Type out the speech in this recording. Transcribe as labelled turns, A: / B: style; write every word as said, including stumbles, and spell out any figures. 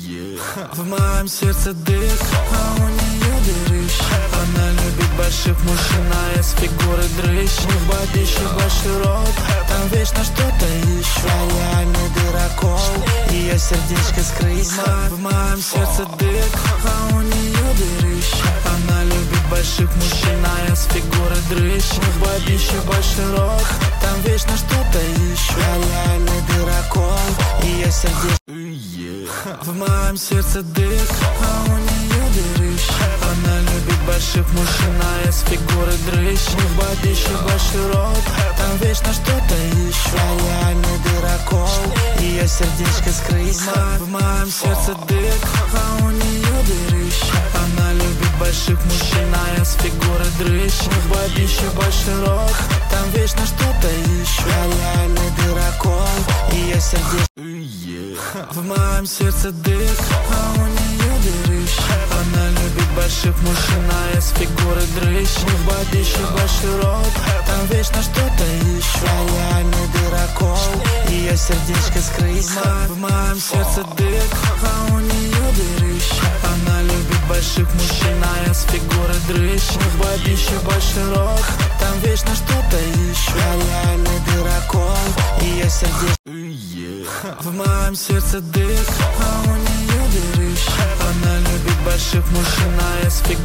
A: В моем сердце дых, а у нее дырыщ. Она любит больших мужчин, а я с фигурой дрыщ. В бабище большой рот, там вечно что-то ищу. Я реальный дырокол, ее сердечко скрыть. В моем сердце дых, а у нее дырыщ. Она любит больших мужчин, а я с фигурой дрыщ. В бабище большой рот, там вечно что-то ищу. Я реальный дырокол, ее сердечко. В моем сердце дых, а у нее дырыщ. Она любит больших мужчин, а я с фигурой дрыщ. В бабище большой рот, там вечно что-то ищу. Я реальный дырокол, ее сердечко скрыть. В моем сердце дых, а у нее дырыщ. Она любит больших мужчин, а я с фигурой дрыщ. В бабище большой рот, там вечно что-то ищу. Я реальный дырокол, ее сердечко. В моем сердце дых, а у нее дырыщ. Она любит больших мужчин, а я с фигурой дрыщ. В бабище большой рот, там вечно что-то ищу. Я реальный дырокол, ее сердечко скрыть. В моем сердце дых, а у нее дырыщ. Она любит больших мужчин, а я с фигурой дрыщ. В бабище большой рот, там вечно что-то ищу. Я реальный дырокол, ее сердечко. В моем сердце дых, а у нее дырыщ. Она любит больших мужчин, а я с фигурой